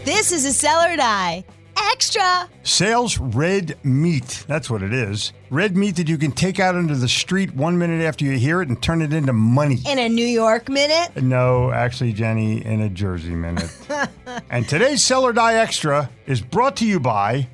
This is a Sell or Die Extra. Sales red meat. That's what it is. Red meat that you can take out into the street 1 minute after you hear it and turn it into money. In a New York minute? No, actually, Jenny, in a Jersey minute. And today's Sell or Die Extra is brought to you by...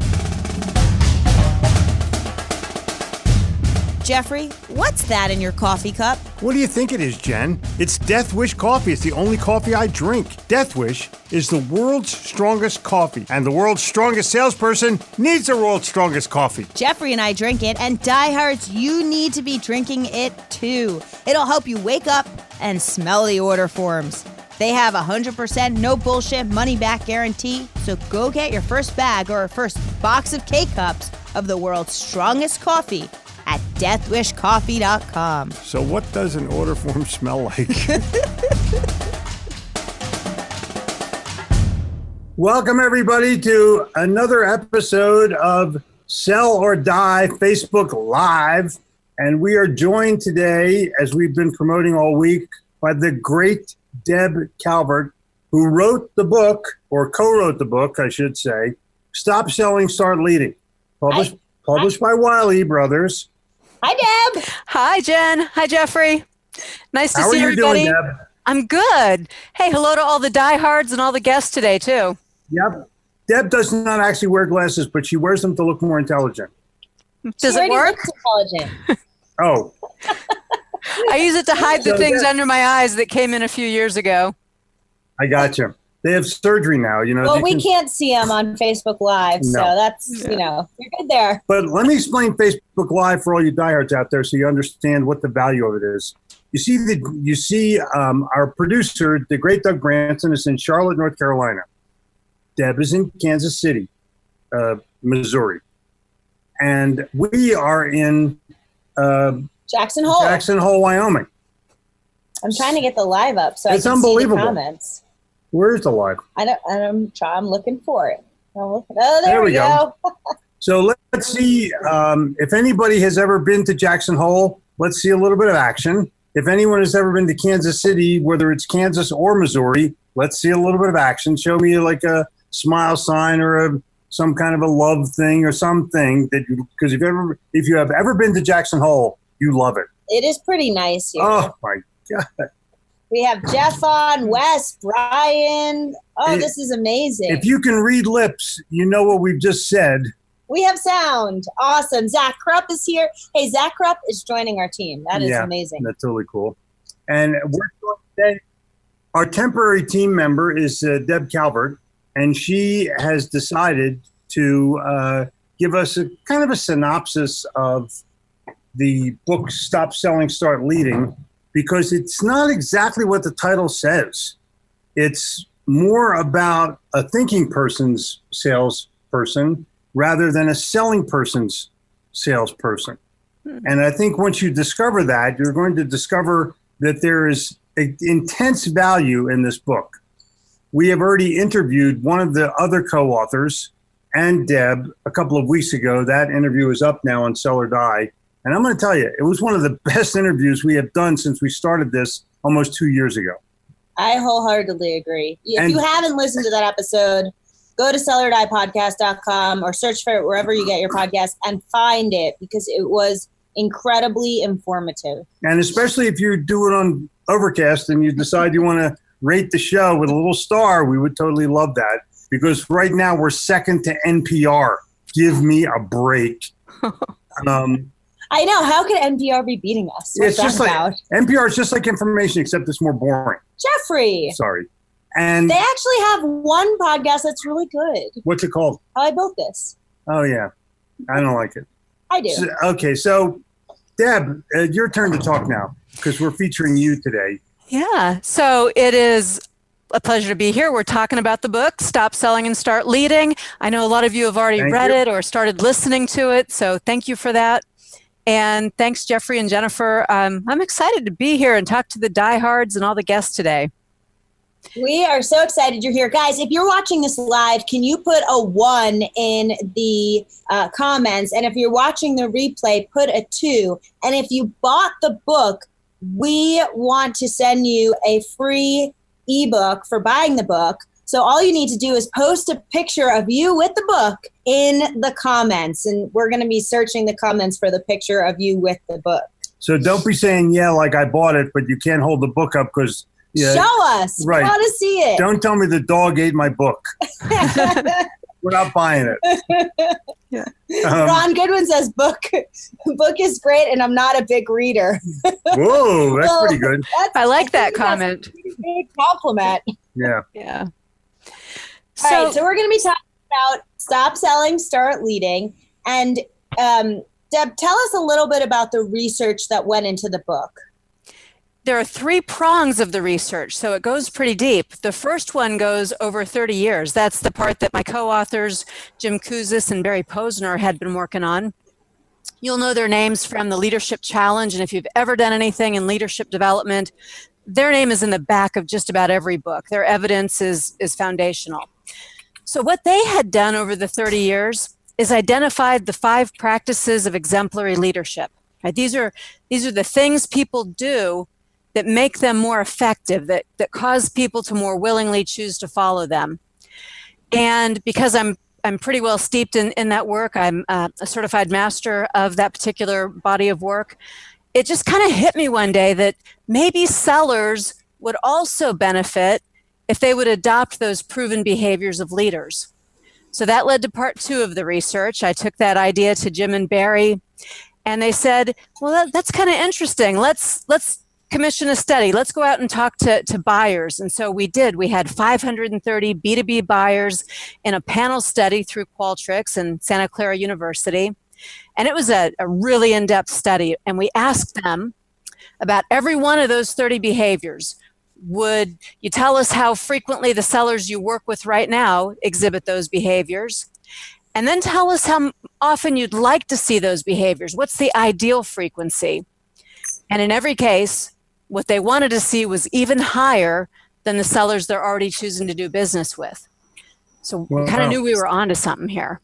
Jeffrey, what's that in your coffee cup? What do you think it is, Jen? It's Death Wish coffee. It's the only coffee I drink. Death Wish is the world's strongest coffee, and the world's strongest salesperson needs the world's strongest coffee. Jeffrey and I drink it, and diehards, you need to be drinking it too. It'll help you wake up and smell the order forms. They have 100% no bullshit money back guarantee, so go get your first bag or first box of K-Cups of the world's strongest coffee at deathwishcoffee.com. So what does an order form smell like? Welcome, everybody, to another episode of Sell or Die Facebook Live. And we are joined today, as we've been promoting all week, by the great Deb Calvert, who wrote the book, or co-wrote the book, I should say, Stop Selling, Start Leading, published by Wiley Brothers. Hi, Deb. Hi, Jen. Hi, Jeffrey. Nice to see everybody. How are you doing, Deb? I'm good. Hey, hello to all the diehards and all the guests today, too. Yep. Deb does not actually wear glasses, but she wears them to look more intelligent. Does it work? Intelligent. Oh. I use it to hide the things under my eyes that came in a few years ago. I got you. They have surgery now, you know. Well, we can't see them on Facebook Live, so that's, you're good there. But let me explain Facebook Live for all you diehards out there so you understand what the value of it is. You see our producer, the great Doug Branson, is in Charlotte, North Carolina. Deb is in Kansas City, Missouri. And we are in Jackson Hole, Wyoming. I'm trying to get the live up so it's I can unbelievable. see the comments. Where's the live? I'm looking for it. Oh, there we go. So let's see if anybody has ever been to Jackson Hole. Let's see a little bit of action. If anyone has ever been to Kansas City, whether it's Kansas or Missouri, let's see a little bit of action. Show me like a smile sign or some kind of a love thing or something because if you have ever been to Jackson Hole, you love it. It is pretty nice here. Oh my God. We have Jeff on, Wes, Brian. This is amazing. If you can read lips, you know what we've just said. We have sound. Awesome. Zach Krupp is here. Hey, Zach Krupp is joining our team. That is amazing. That's totally cool. And we're going today. Our temporary team member is Deb Calvert, and she has decided to give us a kind of a synopsis of the book Stop Selling, Start Leading, because it's not exactly what the title says. It's more about a thinking person's salesperson rather than a selling person's salesperson. And I think once you discover that, you're going to discover that there is intense value in this book. We have already interviewed one of the other co-authors and Deb a couple of weeks ago. That interview is up now on Sell or Die. And I'm going to tell you, it was one of the best interviews we have done since we started this almost 2 years ago. I wholeheartedly agree. If you haven't listened to that episode, go to sellordiepodcast.com or search for it wherever you get your podcast and find it because it was incredibly informative. And especially if you do it on Overcast and you decide you want to rate the show with a little star, we would totally love that because right now we're second to NPR. Give me a break. I know. How could NPR be beating us? What's that about? NPR is just like information, except it's more boring. Jeffrey. Sorry. And they actually have one podcast that's really good. What's it called? How I Built This. Oh, yeah. I don't like it. I do. So Deb, your turn to talk now because we're featuring you today. Yeah. So it is a pleasure to be here. We're talking about the book, Stop Selling and Start Leading. I know a lot of you have already read it or started listening to it. So thank you for that. And thanks, Jeffrey and Jennifer. I'm excited to be here and talk to the diehards and all the guests today. We are so excited you're here. Guys, if you're watching this live, can you put a 1 in the comments? And if you're watching the replay, put a 2. And if you bought the book, we want to send you a free ebook for buying the book. So all you need to do is post a picture of you with the book in the comments. And we're going to be searching the comments for the picture of you with the book. So don't be saying, yeah, like I bought it, but you can't hold the book up because... Yeah, show us. Right. We want to see it. Don't tell me the dog ate my book. We're not buying it. Yeah. Ron Goodwin says, book is great, and I'm not a big reader. Whoa, that's pretty good. I like that comment. That's a pretty big compliment. Yeah. Yeah. All right, so we're going to be talking about Stop Selling, Start Leading. And Deb, tell us a little bit about the research that went into the book. There are 3 prongs of the research, so it goes pretty deep. The first one goes over 30 years. That's the part that my co-authors, Jim Kouzes and Barry Posner, had been working on. You'll know their names from the Leadership Challenge, and if you've ever done anything in leadership development, their name is in the back of just about every book. Their evidence is foundational. So what they had done over the 30 years is identified the 5 practices of exemplary leadership. Right? These are the things people do that make them more effective, that cause people to more willingly choose to follow them. And because I'm pretty well steeped in that work, I'm a certified master of that particular body of work, it just kind of hit me one day that maybe sellers would also benefit if they would adopt those proven behaviors of leaders. So that led to part 2 of the research. I took that idea to Jim and Barry, and they said, well, that's kind of interesting. Let's commission a study. Let's go out and talk to buyers. And so we did. We had 530 B2B buyers in a panel study through Qualtrics and Santa Clara University. And it was a really in-depth study. And we asked them about every one of those 30 behaviors. Would you tell us how frequently the sellers you work with right now exhibit those behaviors? And then tell us how often you'd like to see those behaviors. What's the ideal frequency? And in every case, what they wanted to see was even higher than the sellers they're already choosing to do business with. So we kind of knew we were onto something here.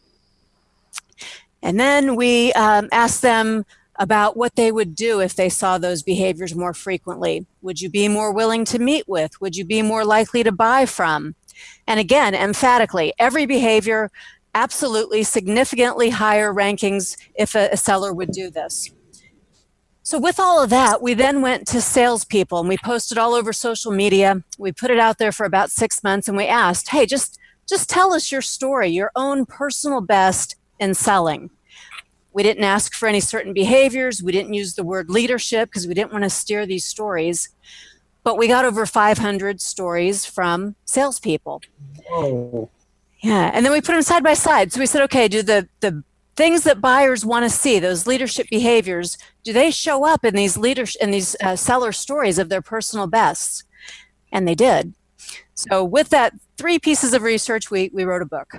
And then we asked them about what they would do if they saw those behaviors more frequently. Would you be more willing to meet with? Would you be more likely to buy from? And again, emphatically, every behavior, absolutely significantly higher rankings if a seller would do this. So with all of that, we then went to salespeople and we posted all over social media. We put it out there for about 6 months and we asked, hey, just tell us your story, your own personal best in selling. We didn't ask for any certain behaviors. We didn't use the word leadership because we didn't want to steer these stories. But we got over 500 stories from salespeople. Oh. Yeah, and then we put them side by side. So we said, okay, do the things that buyers want to see, those leadership behaviors, do they show up in these seller stories of their personal bests? And they did. So with that 3 pieces of research, we wrote a book.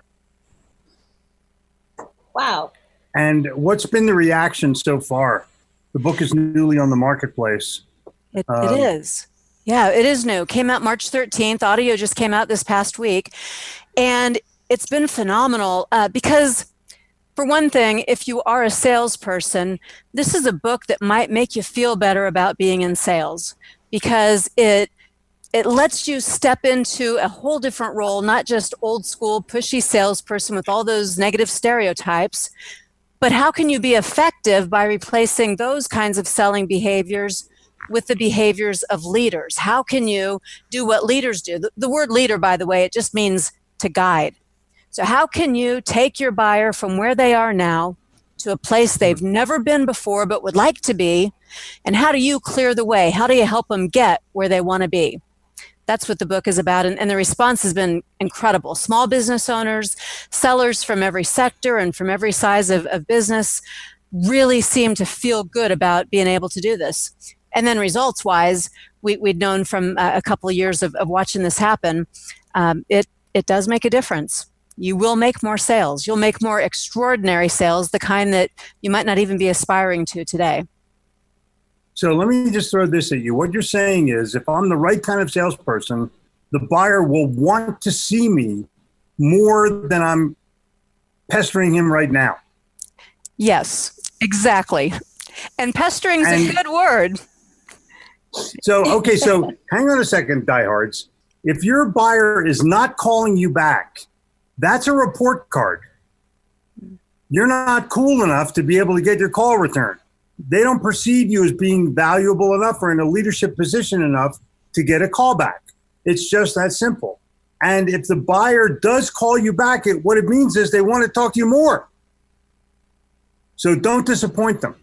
Wow. And what's been the reaction so far? The book is newly on the marketplace. It is. Yeah, it is new. Came out March 13th. Audio just came out this past week. And it's been phenomenal because, for one thing, if you are a salesperson, this is a book that might make you feel better about being in sales because it lets you step into a whole different role, not just old school, pushy salesperson with all those negative stereotypes, but how can you be effective by replacing those kinds of selling behaviors with the behaviors of leaders? How can you do what leaders do? The word leader, by the way, it just means to guide. So how can you take your buyer from where they are now to a place they've never been before but would like to be? And how do you clear the way? How do you help them get where they want to be? That's what the book is about. And the response has been incredible. Small business owners, sellers from every sector and from every size of business really seem to feel good about being able to do this. And then results-wise, we'd known from a couple of years of watching this happen, it does make a difference. You will make more sales. You'll make more extraordinary sales, the kind that you might not even be aspiring to today. So let me just throw this at you. What you're saying is if I'm the right kind of salesperson, the buyer will want to see me more than I'm pestering him right now. Yes, exactly. And pestering's a good word. So, okay, so hang on a second, diehards. If your buyer is not calling you back, that's a report card. You're not cool enough to be able to get your call returned. They don't perceive you as being valuable enough or in a leadership position enough to get a call back. It's just that simple. And if the buyer does call you back, what it means is they want to talk to you more. So don't disappoint them.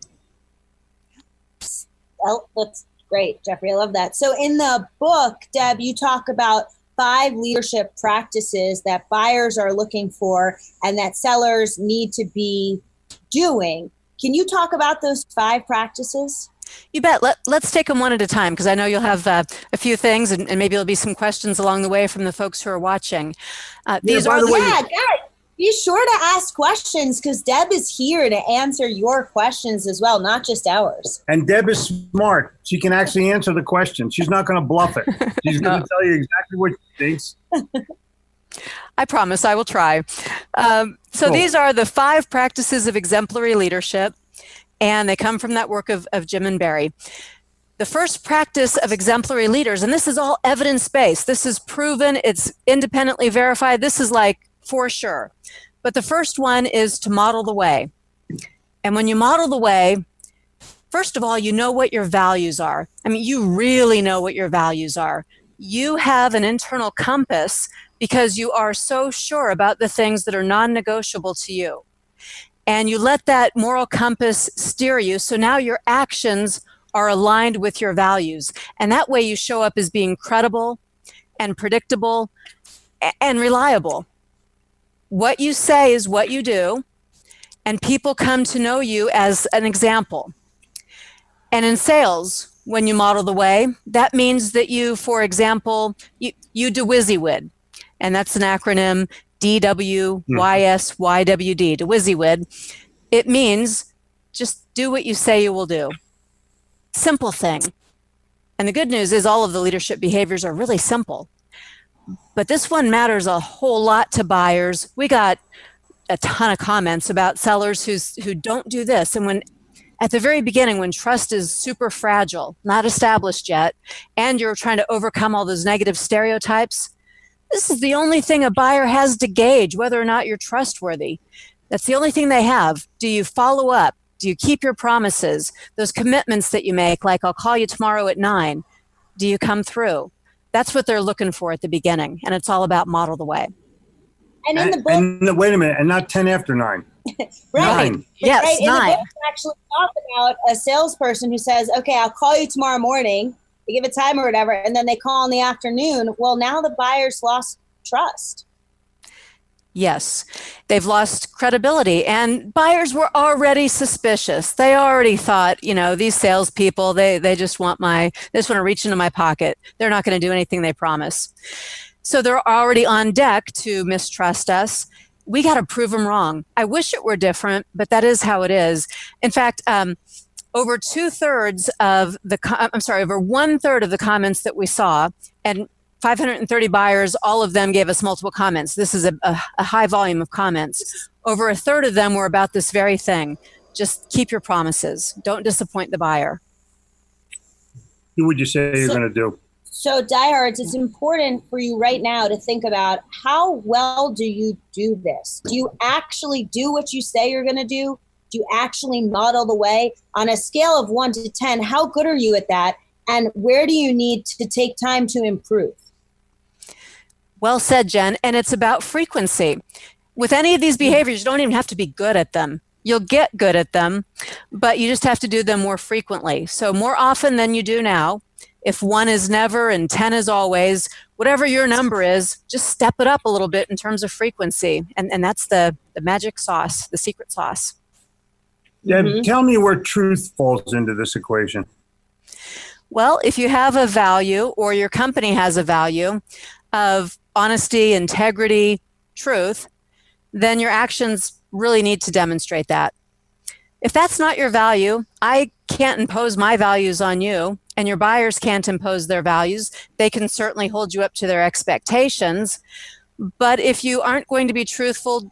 Well, that's great, Jeffrey. I love that. So in the book, Deb, you talk about 5 leadership practices that buyers are looking for and that sellers need to be doing. Can you talk about those 5 practices? You bet. Let's take them one at a time, because I know you'll have a few things, and maybe there'll be some questions along the way from the folks who are watching. Guys, be sure to ask questions, because Deb is here to answer your questions as well, not just ours. And Deb is smart. She can actually answer the question. She's not going to bluff it. She's going to tell you exactly what she thinks. I promise I will try. So these are the 5 practices of exemplary leadership, and they come from that work of Jim and Barry. The first practice of exemplary leaders, and this is all evidence-based. This is proven. It's independently verified. This is like for sure. But the first one is to model the way. And when you model the way, first of all, you know what your values are. I mean, you really know what your values are. You have an internal compass because you are so sure about the things that are non-negotiable to you. And you let that moral compass steer you. So now your actions are aligned with your values. And that way you show up as being credible and predictable and reliable. What you say is what you do, and people come to know you as an example. And in sales, when you model the way, that means that you, for example, you do WYSIWYD, and that's an acronym DWYSYWD, to WYSIWYD. It means just do what you say you will do. Simple thing. And the good news is all of the leadership behaviors are really simple. But this one matters a whole lot to buyers. We got a ton of comments about sellers who don't do this. And when at the very beginning, when trust is super fragile, not established yet, and you're trying to overcome all those negative stereotypes, this is the only thing a buyer has to gauge whether or not you're trustworthy. That's the only thing they have. Do you follow up? Do you keep your promises? Those commitments that you make, like I'll call you tomorrow at 9, do you come through? That's what they're looking for at the beginning, and it's all about model the way. And in the book, wait a minute, and not 10 after 9. Right. 9. Yes, right. In 9. the book, we actually talk about a salesperson who says, okay, I'll call you tomorrow morning. They give a time or whatever, and then they call in the afternoon. Well, now the buyer's lost trust. Yes, they've lost credibility, and buyers were already suspicious. They already thought, these salespeople, they just want to reach into my pocket. They're not going to do anything they promise. So they're already on deck to mistrust us. We got to prove them wrong. I wish it were different, but that is how it is. In fact, over 2/3 of over 1/3 of the comments that we saw, and 530 buyers, all of them gave us multiple comments. This is a high volume of comments. Over 1/3 of them were about this very thing. Just keep your promises. Don't disappoint the buyer. What would you say you're going to do? So, diehards, it's important for you right now to think about how well do you do this? Do you actually do what you say you're going to do? Do you actually model the way? On a scale of 1 to 10, how good are you at that? And where do you need to take time to improve? Well said, Jen. And it's about frequency. With any of these behaviors, you don't even have to be good at them. You'll get good at them, but you just have to do them more frequently. So more often than you do now. If 1 is never and 10 is always, whatever your number is, just step it up a little bit in terms of frequency. And that's the magic sauce, the secret sauce. Deb, tell me where truth falls into this equation. Well, if you have a value, or your company has a value of honesty, integrity, truth, then your actions really need to demonstrate that. If that's not your value, I can't impose my values on you, and your buyers can't impose their values. They can certainly hold you up to their expectations, but if you aren't going to be truthful,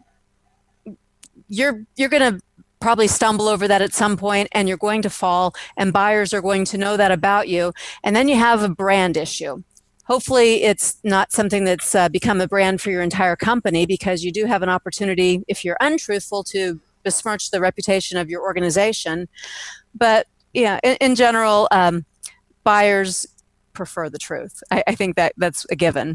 you're going to probably stumble over that at some point, and you're going to fall, and buyers are going to know that about you, and then you have a brand issue. Hopefully it's not something that's become a brand for your entire company, because you do have an opportunity, if you're untruthful, to besmirch the reputation of your organization. But yeah, in general, buyers prefer the truth. I think that's a given.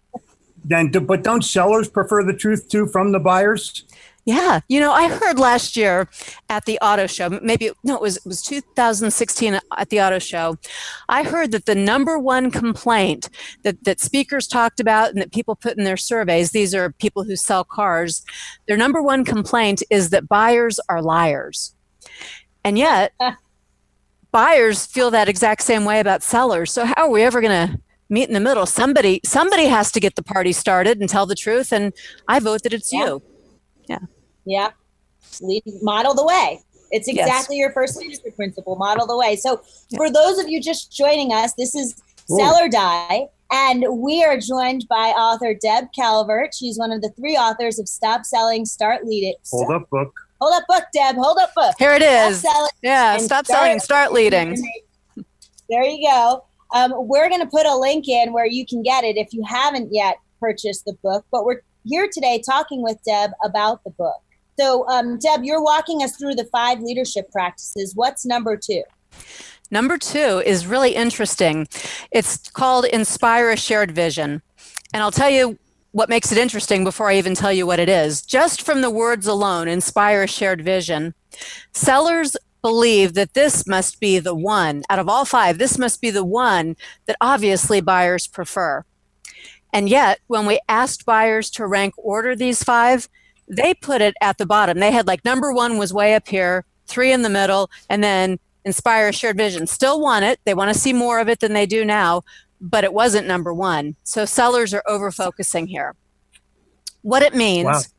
But don't sellers prefer the truth too from the buyers? Yeah. I heard last year at the auto show, it was 2016 at the auto show. I heard that the number one complaint that speakers talked about and that people put in their surveys, these are people who sell cars, their number one complaint is that buyers are liars. And yet, buyers feel that exact same way about sellers. So how are we ever going to meet in the middle? Somebody has to get the party started and tell the truth. And I vote that it's you. Yeah. Yeah. Model the way. It's exactly your first leadership principle. Model the way. So for those of you just joining us, this is Sell or Die. And we are joined by author Deb Calvert. She's one of the 3 authors of Stop Selling, Start Leading. Hold up book, Deb. Hold up book. Here it is. Stop Selling and Start Leading. There you go. We're going to put a link in where you can get it if you haven't yet purchased the book. But we're here today talking with Deb about the book. So, Deb, you're walking us through the 5 leadership practices. What's number 2? Number 2 is really interesting. It's called Inspire a Shared Vision. And I'll tell you what makes it interesting before I even tell you what it is. Just from the words alone, Inspire a Shared Vision, sellers believe that this must be the one, out of all 5, this must be the one that obviously buyers prefer. And yet, when we asked buyers to rank order these 5, they put it at the bottom. They had number 1 was way up here, 3 in the middle, and then Inspire a Shared Vision. Still want it. They want to see more of it than they do now, but it wasn't number 1. So sellers are over-focusing here. What it means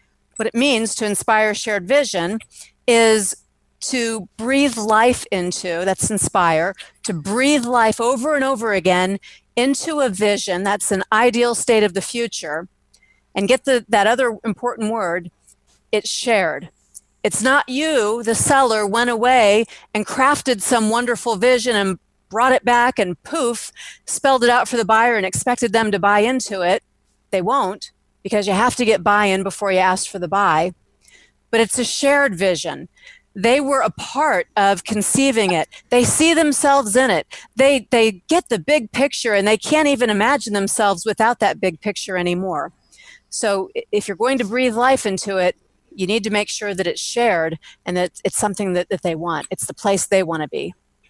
to inspire a shared vision is to breathe life into, that's inspire, to breathe life over and over again into a vision, that's an ideal state of the future. And get that other important word, it's shared. It's not you, the seller, went away and crafted some wonderful vision and brought it back and poof, spelled it out for the buyer and expected them to buy into it. They won't, because you have to get buy-in before you ask for the buy. But it's a shared vision. They were a part of conceiving it. They see themselves in it. They get the big picture, and they can't even imagine themselves without that big picture anymore. So if you're going to breathe life into it, you need to make sure that it's shared and that it's something that they want. It's the place they want to be.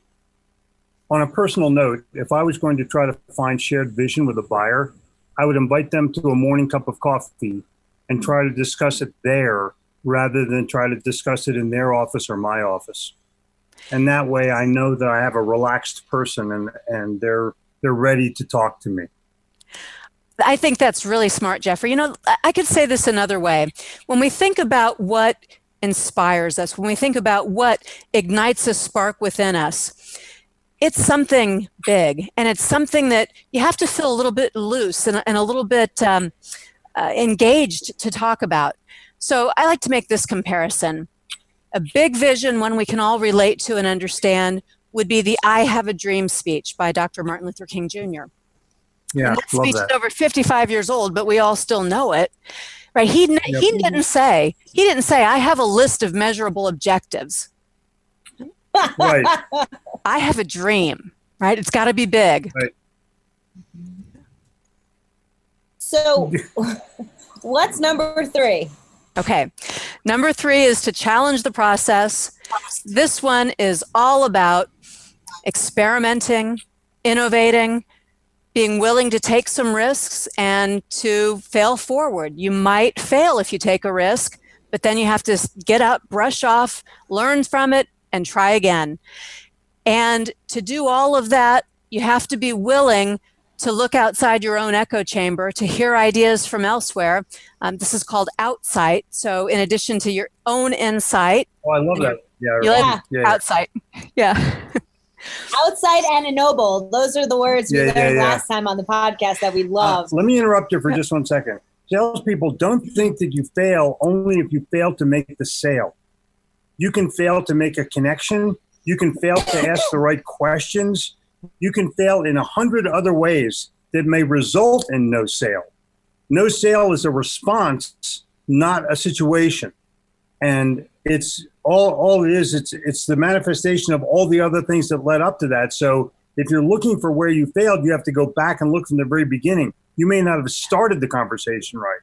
On a personal note, if I was going to try to find shared vision with a buyer, I would invite them to a morning cup of coffee and try to discuss it there rather than try to discuss it in their office or my office. And that way I know that I have a relaxed person and they're ready to talk to me. I think that's really smart, Jeffrey. I could say this another way. When we think about what inspires us, when we think about what ignites a spark within us, it's something big, and it's something that you have to feel a little bit loose and a little bit engaged to talk about. So I like to make this comparison. A big vision, one we can all relate to and understand, would be the I Have a Dream speech by Dr. Martin Luther King Jr. Yeah, and that speech is over 55 years old, but we all still know it, right? He didn't say, I have a list of measurable objectives. Right. I have a dream, right? It's got to be big. Right. So what's number 3? Okay. Number 3 is to challenge the process. This one is all about experimenting, innovating, being willing to take some risks and to fail forward. You might fail if you take a risk, but then you have to get up, brush off, learn from it, and try again. And to do all of that, you have to be willing to look outside your own echo chamber, to hear ideas from elsewhere. This is called outsight. So in addition to your own insight. Oh, I love that. Yeah. Outsight. Yeah. Outside and ennoble. Those are the words we learned last time on the podcast that we love. Let me interrupt you for just 1 second. Salespeople, don't think that you fail only if you fail to make the sale. You can fail to make a connection. You can fail to ask the right questions. You can fail in 100 other ways that may result in no sale. No sale is a response, not a situation. And it's all it is, it's the manifestation of all the other things that led up to that. So if you're looking for where you failed, you have to go back and look from the very beginning. You may not have started the conversation right.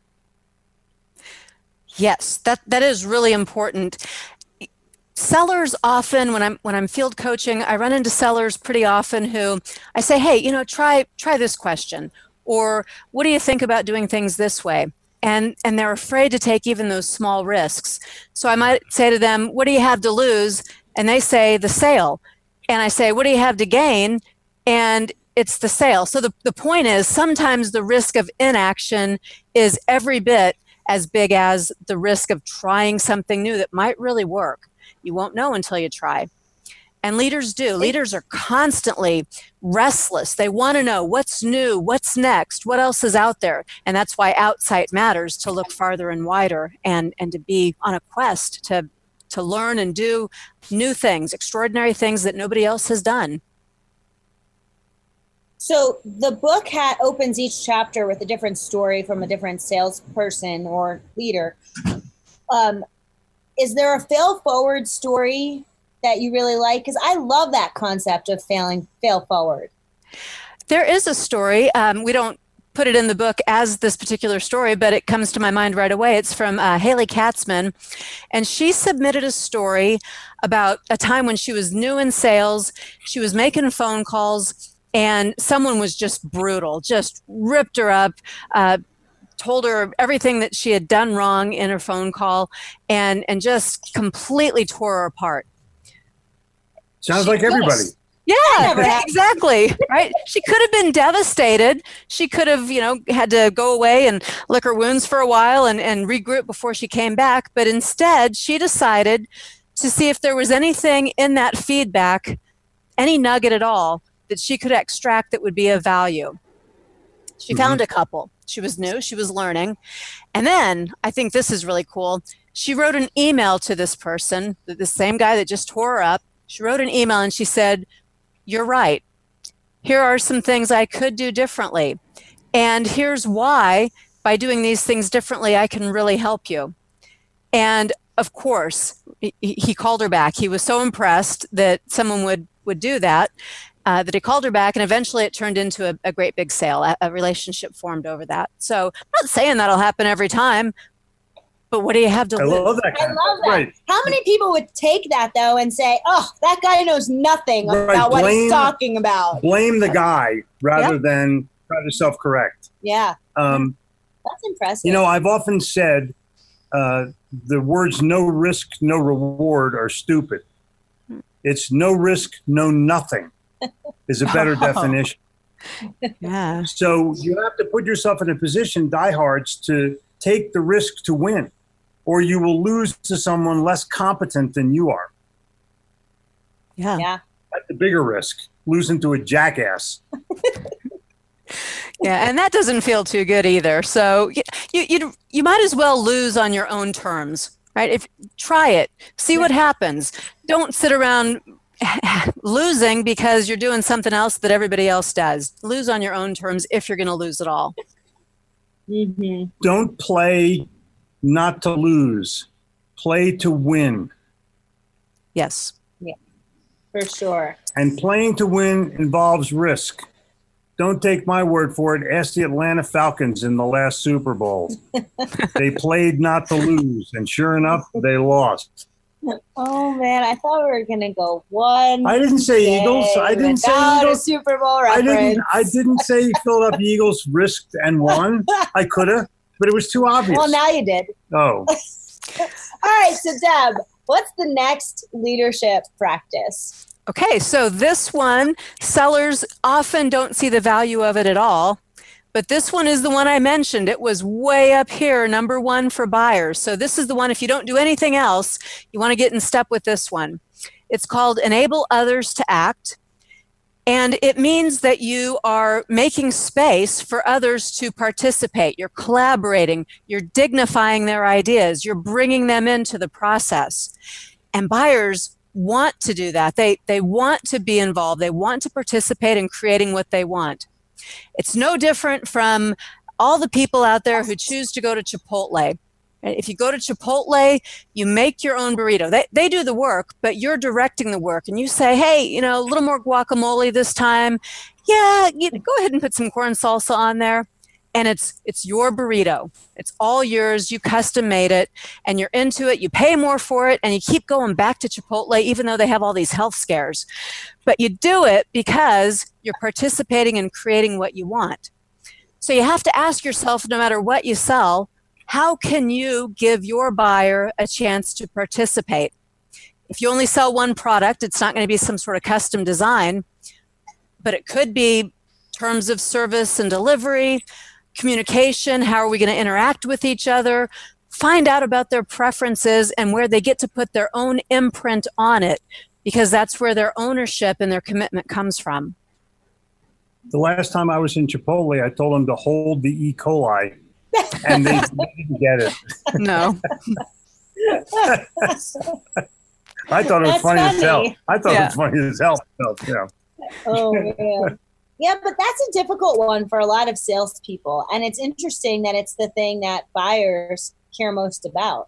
Yes, that is really important. Sellers often, when I'm field coaching, I run into sellers pretty often who I say, hey, try this question, or what do you think about doing things this way? And they're afraid to take even those small risks. So I might say to them, what do you have to lose? And they say the sale. And I say, what do you have to gain? And it's the sale. So the point is, sometimes the risk of inaction is every bit as big as the risk of trying something new that might really work. You won't know until you try. And leaders do. Leaders are constantly restless. They want to know what's new, what's next, what else is out there. And that's why Outsight matters, to look farther and wider and to be on a quest to learn and do new things, extraordinary things that nobody else has done. So the book opens each chapter with a different story from a different salesperson or leader. Is there a fail forward story that you really like? Because I love that concept of fail forward. There is a story. We don't put it in the book as this particular story, but it comes to my mind right away. It's from Haley Katzman, and she submitted a story about a time when she was new in sales. She was making phone calls, and someone was just brutal, just ripped her up, told her everything that she had done wrong in her phone call, and just completely tore her apart. Sounds like everybody. Yeah, exactly. Right. She could have been devastated. She could have, had to go away and lick her wounds for a while and regroup before she came back. But instead, she decided to see if there was anything in that feedback, any nugget at all, that she could extract that would be of value. She found a couple. She was new. She was learning. And then, I think this is really cool, she wrote an email to this person, the same guy that just tore her up. She wrote an email and she said, you're right. Here are some things I could do differently. And here's why, by doing these things differently, I can really help you. And of course, he called her back. He was so impressed that someone would do that, that he called her back, and eventually it turned into a great big sale. A relationship formed over that. So I'm not saying that'll happen every time, but what do you have to lose? I love that. Right. How many people would take that, though, and say, oh, that guy knows nothing about what he's talking about? Blame the guy rather than try to self-correct. Yeah. That's impressive. I've often said the words no risk, no reward are stupid. It's no risk, no nothing is a better definition. Yeah. So you have to put yourself in a position, diehards, to take the risk to win, or you will lose to someone less competent than you are. Yeah. That's the bigger risk, losing to a jackass. Yeah, and that doesn't feel too good either. So you might as well lose on your own terms, right? Try it, see what happens. Don't sit around losing because you're doing something else that everybody else does. Lose on your own terms if you're going to lose at all. Mm-hmm. Don't play not to lose. Play to win. Yes. Yeah, for sure. And playing to win involves risk. Don't take my word for it. Ask the Atlanta Falcons in the last Super Bowl. They played not to lose, and sure enough, they lost. Oh, man, I thought we were going to go one. I didn't say Eagles. I didn't say Eagles. A Super Bowl reference. I didn't say Philadelphia Eagles risked and won. I could have, but it was too obvious. Well, now you did. Oh. All right, so Deb, what's the next leadership practice? Okay, so this one, sellers often don't see the value of it at all. But this one is the one I mentioned. It was way up here, number one for buyers. So this is the one, if you don't do anything else, you want to get in step with this one. It's called Enable Others to Act. And it means that you are making space for others to participate. You're collaborating. You're dignifying their ideas. You're bringing them into the process. And buyers want to do that. They want to be involved. They want to participate in creating what they want. It's no different from all the people out there who choose to go to Chipotle. If you go to Chipotle, you make your own burrito. They do the work, but you're directing the work. And you say, hey, a little more guacamole this time. Yeah, go ahead and put some corn salsa on there. And it's your burrito. It's all yours. You custom made it and you're into it. You pay more for it and you keep going back to Chipotle, even though they have all these health scares. But you do it because you're participating in creating what you want. So you have to ask yourself, no matter what you sell, how can you give your buyer a chance to participate? If you only sell one product, it's not going to be some sort of custom design, but it could be terms of service and delivery, communication, how are we going to interact with each other, find out about their preferences and where they get to put their own imprint on it, because that's where their ownership and their commitment comes from. The last time I was in Chipotle, I told them to hold the E. coli. And they didn't get it. No. I thought it was funny as hell. I thought it was funny as hell. Yeah. Oh, man. Yeah, but that's a difficult one for a lot of salespeople. And it's interesting that it's the thing that buyers care most about.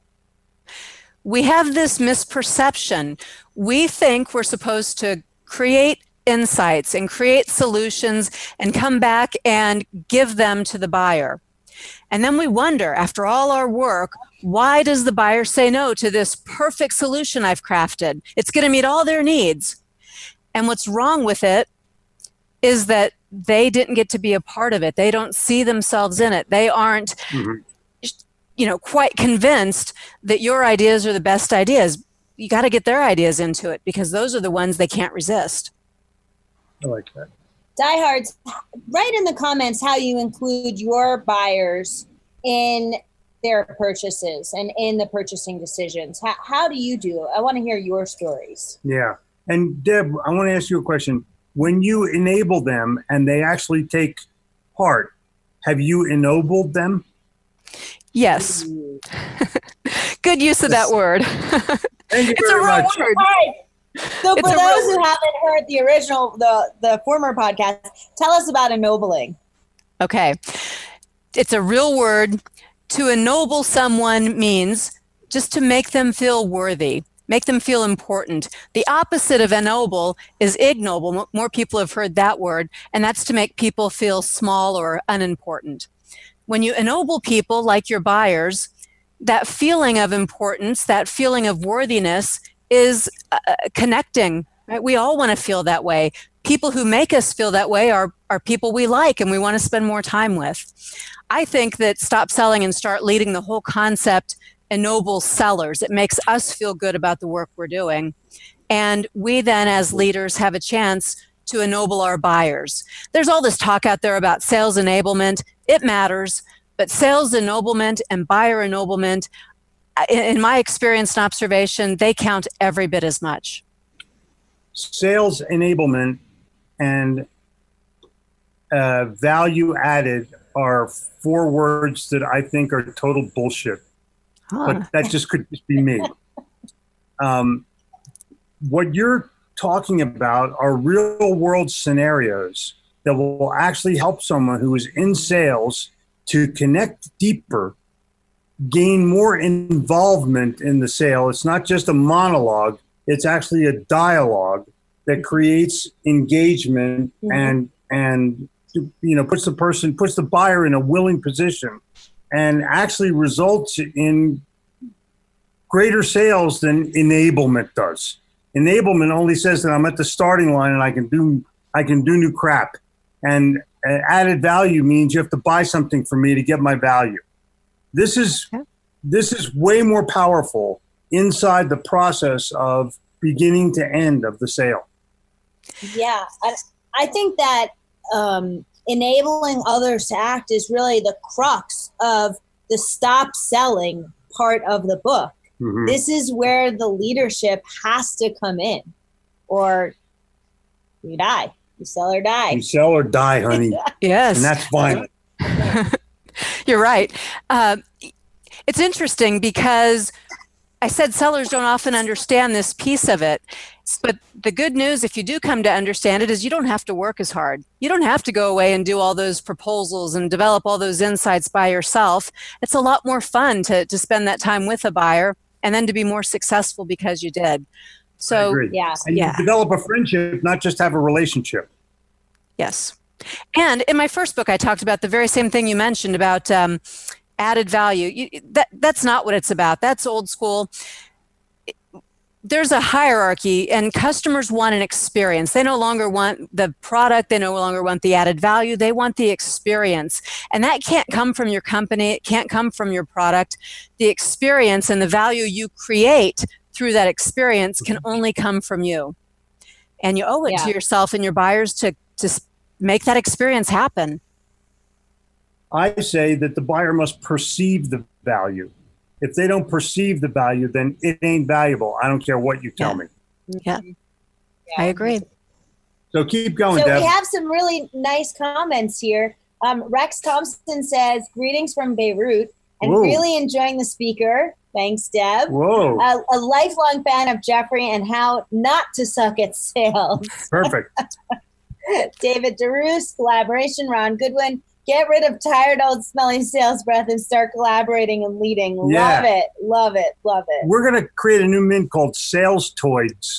We have this misperception. We think we're supposed to create insights and create solutions and come back and give them to the buyer. And then we wonder, after all our work, why does the buyer say no to this perfect solution I've crafted? It's going to meet all their needs. And what's wrong with it is that they didn't get to be a part of it. They don't see themselves in it. They aren't, quite convinced that your ideas are the best ideas. You got to get their ideas into it because those are the ones they can't resist. I like that. Diehards, write in the comments how you include your buyers in their purchases and in the purchasing decisions. How do you do it? I want to hear your stories. Yeah. And Deb, I want to ask you a question. When you enable them and they actually take part, have you ennobled them? Yes. Good use of that word. Thank you it's very a real much. word. So for those who haven't heard the original, the former podcast, tell us about ennobling. Okay. It's a real word. To ennoble someone means just to make them feel worthy, make them feel important. The opposite of ennoble is ignoble. More people have heard that word, and that's to make people feel small or unimportant. When you ennoble people like your buyers, that feeling of importance, that feeling of worthiness is connecting. Right? We all want to feel that way. People who make us feel that way are people we like and we want to spend more time with. I think that Stop Selling and Start Leading, the whole concept, ennobles sellers. It makes us feel good about the work we're doing. And we then, as leaders, have a chance to ennoble our buyers. There's all this talk out there about sales enablement. It matters, but sales ennoblement and buyer ennoblement, in my experience and observation, they count every bit as much. Sales enablement and value added are 4 words that I think are total bullshit. But that just could just be me. What you're talking about are real world scenarios that will actually help someone who is in sales to connect deeper, gain more involvement in the sale. It's not just a monologue. It's actually a dialogue that creates engagement and puts the buyer in a willing position and actually results in greater sales than enablement does. Enablement only says that I'm at the starting line and I can do new crap. And added value means you have to buy something from me to get my value. This is way more powerful inside the process of beginning to end of the sale. Yeah, I think that enabling others to act is really the crux of the Stop Selling part of the book. Mm-hmm. This is where the leadership has to come in, or you die. You sell or die. You sell or die, honey. Yes. And that's fine. You're right. It's interesting because I said sellers don't often understand this piece of it. But the good news, if you do come to understand it, is you don't have to work as hard. You don't have to go away and do all those proposals and develop all those insights by yourself. It's a lot more fun to spend that time with a buyer and then to be more successful because you did. So, I agree. Yeah. And you develop a friendship, not just have a relationship. Yes. And in my first book, I talked about the very same thing you mentioned about added value. That's not what it's about. That's old school. There's a hierarchy, and customers want an experience. They no longer want the product. They no longer want the added value. They want the experience. And that can't come from your company. It can't come from your product. The experience and the value you create through that experience can only come from you. And you owe it to yourself and your buyers to make that experience happen. I say that the buyer must perceive the value. If they don't perceive the value, then it ain't valuable. I don't care what you tell me. Yeah, I agree. So keep going, So Deb. we have some really nice comments here. Rex Thompson says, greetings from Beirut and really enjoying the speaker. Thanks, Deb. Whoa. A lifelong fan of Jeffrey and how not to suck at sales. Perfect. David DeRoos, collaboration. Ron Goodwin, get rid of tired old smelly sales breath and start collaborating and leading. Yeah. Love it. Love it. Love it. We're going to create a new mint called Sales Toids.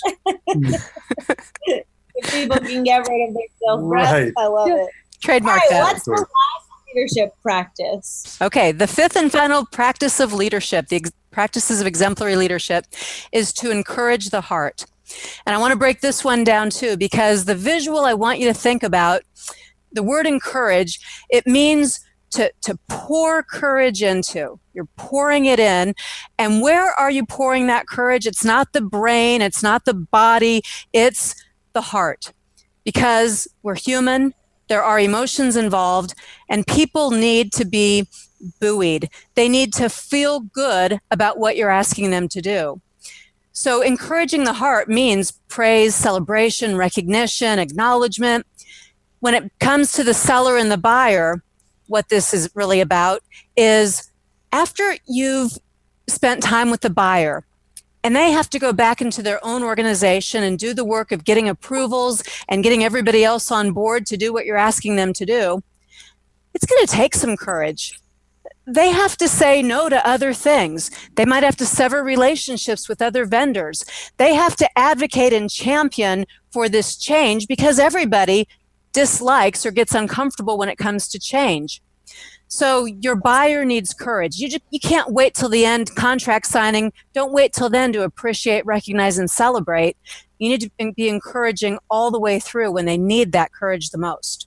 If people can get rid of their sales breath. Right. I love it. Trademark All right, that. what's the last leadership practice? Okay, the fifth and final practice of leadership, the practices of exemplary leadership, is to encourage the heart. And I want to break this one down too, because the visual I want you to think about, the word encourage, it means to pour courage into. You're pouring it in. And where are you pouring that courage? It's not the brain, it's not the body, it's the heart. Because we're human, there are emotions involved, and people need to be buoyed. They need to feel good about what you're asking them to do. So encouraging the heart means praise, celebration, recognition, acknowledgement. When it comes to the seller and the buyer, what this is really about is after you've spent time with the buyer, and they have to go back into their own organization and do the work of getting approvals and getting everybody else on board to do what you're asking them to do, it's going to take some courage. They have to say no to other things. They might have to sever relationships with other vendors. They have to advocate and champion for this change because everybody dislikes or gets uncomfortable when it comes to change. So your buyer needs courage. You can't wait till the end contract signing. Don't wait till then to appreciate, recognize, and celebrate. You need to be encouraging all the way through when they need that courage the most.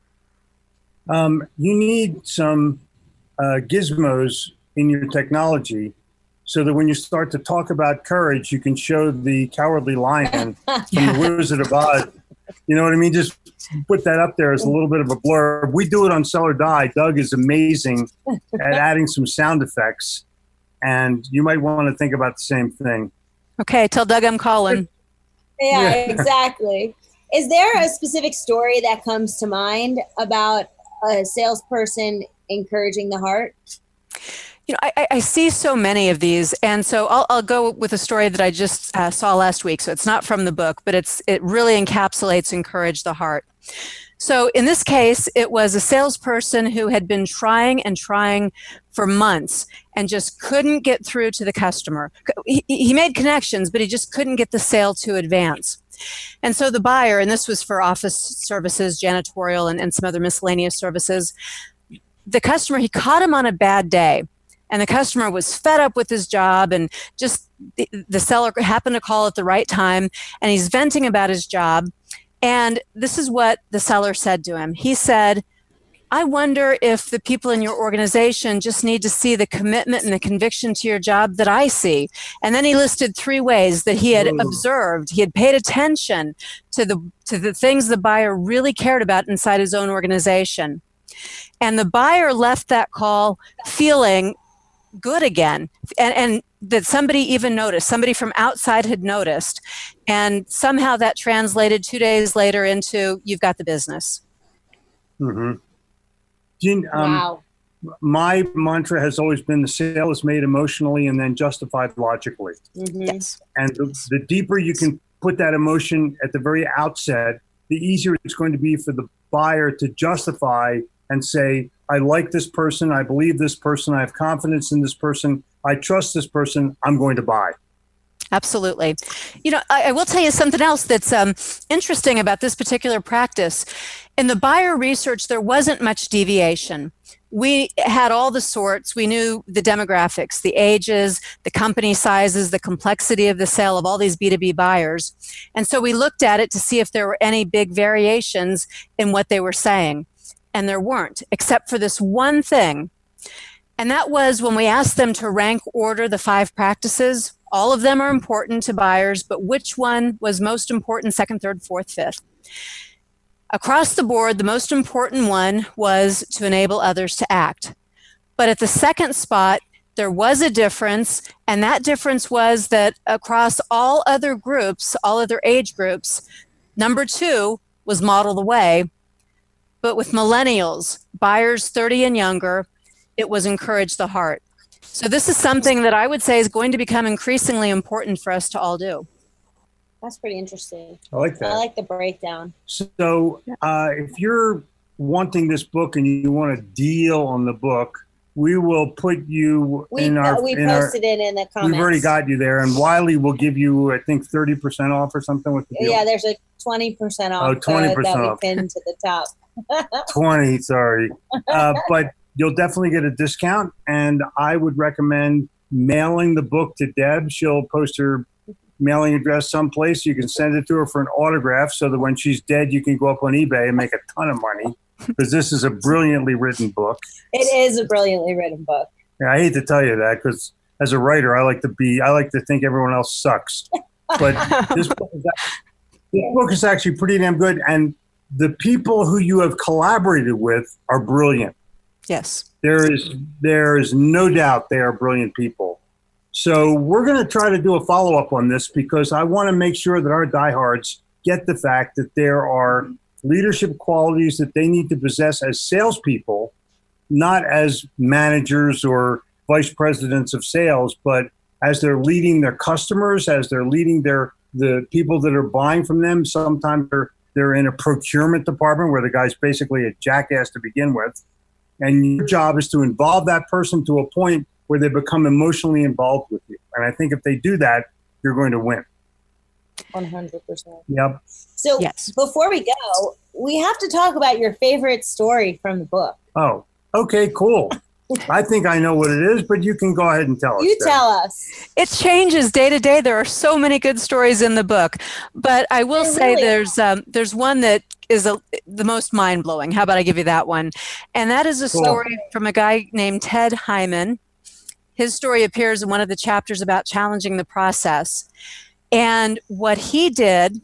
You need some gizmos in your technology so that when you start to talk about courage, you can show the cowardly lion from the Wizard of Oz. You know what I mean? Just put that up there as a little bit of a blurb. We do it on Sell or Die. Doug is amazing at adding some sound effects, and you might want to think about the same thing. Okay, tell Doug I'm calling. Yeah, exactly. Is there a specific story that comes to mind about a salesperson encouraging the heart? You know, I see so many of these, and so I'll go with a story that I just saw last week. So it's not from the book, but it really encapsulates encourage the heart. So in this case, it was a salesperson who had been trying and trying for months and just couldn't get through to the customer. He made connections, but he just couldn't get the sale to advance. And so the buyer, and this was for office services, janitorial, and some other miscellaneous services, the customer, he caught him on a bad day. And the customer was fed up with his job, and just the seller happened to call at the right time, and he's venting about his job. And this is what the seller said to him. He said, I wonder if the people in your organization just need to see the commitment and the conviction to your job that I see. And then he listed 3 ways that he had observed. He had paid attention to the things the buyer really cared about inside his own organization. And the buyer left that call feeling good again, and that somebody even noticed, somebody from outside had noticed, and somehow that translated 2 days later into you've got the business. Mm-hmm. Jean, Wow. my mantra has always been the sale is made emotionally and then justified logically. Yes. And the deeper you can put that emotion at the very outset, the easier it's going to be for the buyer to justify and say, I like this person, I believe this person, I have confidence in this person, I trust this person, I'm going to buy. Absolutely. You know, I will tell you something else that's interesting about this particular practice. In the buyer research, there wasn't much deviation. We had all the sorts. We knew the demographics, the ages, the company sizes, the complexity of the sale of all these B2B buyers. And so we looked at it to see if there were any big variations in what they were saying. And there weren't, except for this one thing. And that was when we asked them to rank order the 5 practices. All of them are important to buyers, but which one was most important, second, third, fourth, fifth? Across the board, the most important one was to enable others to act. But at the second spot, there was a difference, and that difference was that across all other groups, all other age groups, number 2 was model the way. But with millennials, buyers 30 and younger, it was encourage the heart. So this is something that I would say is going to become increasingly important for us to all do. That's pretty interesting. I like that. I like the breakdown. So if you're wanting this book and you want a deal on the book, we will put you in our... We posted it in the comments. We've already got you there. And Wiley will give you, I think, 30% off or something with the deal. Yeah, there's a 20% off 20% that off. we pinned to the top. 20, sorry. But you'll definitely get a discount. And I would recommend mailing the book to Deb. She'll post her mailing address someplace. You can send it to her for an autograph so that when she's dead, you can go up on eBay and make a ton of money, because this is a brilliantly written book. It is a brilliantly written book. Yeah, I hate to tell you that, because as a writer, I like to think everyone else sucks. But this book is actually pretty damn good. And the people who you have collaborated with are brilliant. Yes. There is no doubt they are brilliant people. So we're going to try to do a follow-up on this, because I want to make sure that our diehards get the fact that there are leadership qualities that they need to possess as salespeople, not as managers or vice presidents of sales, but as they're leading their customers, as they're leading the people that are buying from them. Sometimes they're in a procurement department where the guy's basically a jackass to begin with. And your job is to involve that person to a point where they become emotionally involved with you. And I think if they do that, you're going to win. 100%. Yep. So Yes. Before we go, we have to talk about your favorite story from the book. Oh, okay, cool. I think I know what it is, but you can go ahead and tell us. You tell us. It changes day to day. There are so many good stories in the book, but I will say there's one that is the most mind-blowing. How about I give you that one? And that is a story from a guy named Ted Hyman. His story appears in one of the chapters about challenging the process. And what he did,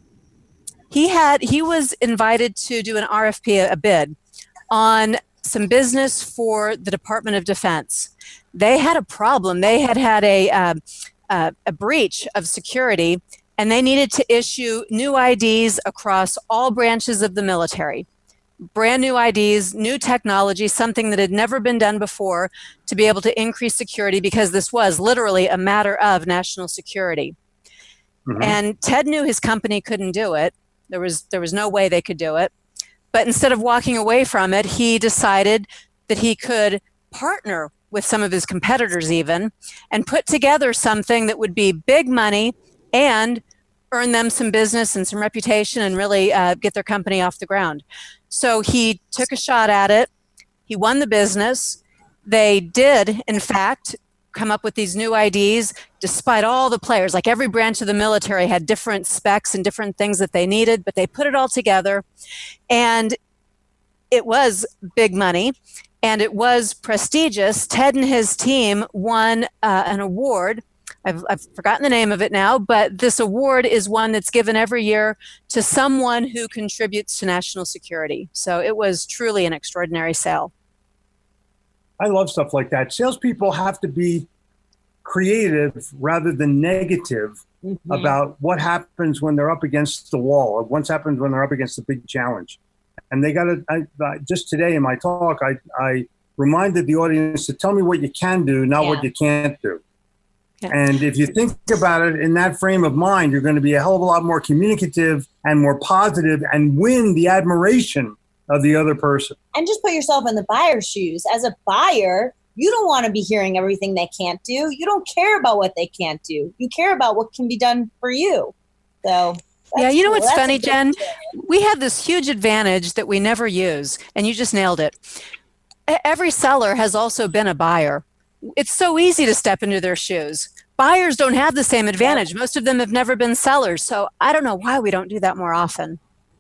he was invited to do an RFP, a bid, on some business for the Department of Defense. They had a problem. They had a breach of security, and they needed to issue new IDs across all branches of the military. Brand new IDs, new technology, something that had never been done before, to be able to increase security, because this was literally a matter of national security. Mm-hmm. And Ted knew his company couldn't do it. There was no way they could do it. But instead of walking away from it, he decided that he could partner with some of his competitors even, and put together something that would be big money and earn them some business and some reputation, and really get their company off the ground. So he took a shot at it. He won the business. They did, in fact, come up with these new IDs, despite all the players. Like, every branch of the military had different specs and different things that they needed, but they put it all together. And it was big money, and it was prestigious. Ted and his team won an award. I've forgotten the name of it now, but this award is one that's given every year to someone who contributes to national security. So it was truly an extraordinary sale. I love stuff like that. Salespeople have to be creative rather than negative about what happens when they're up against the wall, or what happens when they're up against a big challenge. And they got to, just today in my talk, I reminded the audience to tell me what you can do, not what you can't do. Yeah. And if you think about it in that frame of mind, you're going to be a hell of a lot more communicative and more positive and win the admiration of the other person. And just put yourself in the buyer's shoes. As a buyer, you don't want to be hearing everything they can't do. You don't care about what they can't do. You care about what can be done for you. So yeah, you know what's funny, Jen? We have this huge advantage that we never use, and you just nailed it. Every seller has also been a buyer. It's so easy to step into their shoes. Buyers don't have the same advantage. Most of them have never been sellers. So I don't know why we don't do that more often.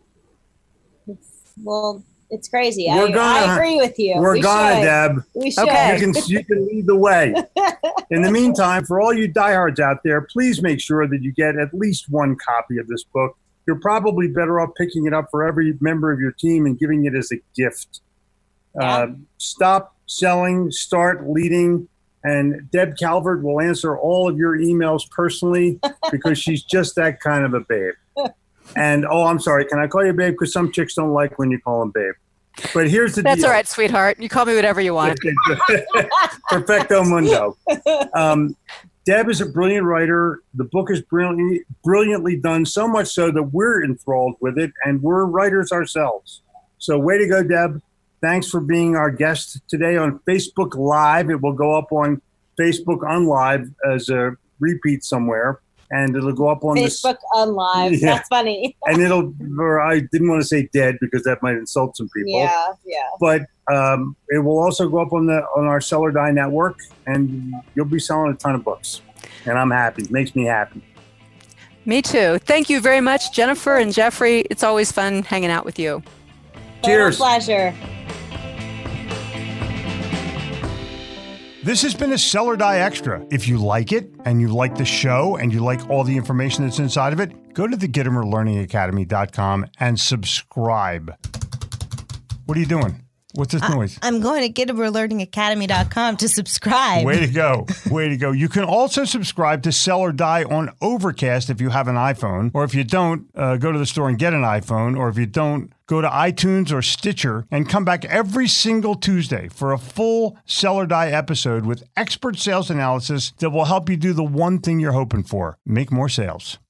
Well, it's crazy. I agree with you. We're gonna, Deb. We should. Okay. You can lead the way. In the meantime, for all you diehards out there, please make sure that you get at least one copy of this book. You're probably better off picking it up for every member of your team and giving it as a gift. Stop selling, start leading. And Deb Calvert will answer all of your emails personally because she's just that kind of a babe. And, I'm sorry, can I call you babe? Because some chicks don't like when you call them babe. But here's the deal. That's all right, sweetheart. You call me whatever you want. Perfecto mundo. Deb is a brilliant writer. The book is brilliantly done, so much so that we're enthralled with it, and we're writers ourselves. So way to go, Deb. Thanks for being our guest today on Facebook Live. It will go up on Facebook Unlive as a repeat somewhere, and it'll go up on Facebook Unlive. Yeah. That's funny. And I didn't want to say dead because that might insult some people. Yeah. But it will also go up on our Sell or Die network, and you'll be selling a ton of books. And I'm happy. It makes me happy. Me too. Thank you very much, Jennifer and Jeffrey. It's always fun hanging out with you. Cheers. Pleasure. This has been a Sell or Die Extra. If you like it and you like the show and you like all the information that's inside of it, go to the GittimerLearningAcademy.com and subscribe. What are you doing? What's this noise? I'm going to GittimerLearningAcademy.com to subscribe. Way to go. Way to go. You can also subscribe to Sell or Die on Overcast if you have an iPhone. Or if you don't, go to the store and get an iPhone. Or if you don't, go to iTunes or Stitcher and come back every single Tuesday for a full Sell or Die episode with expert sales analysis that will help you do the one thing you're hoping for: make more sales.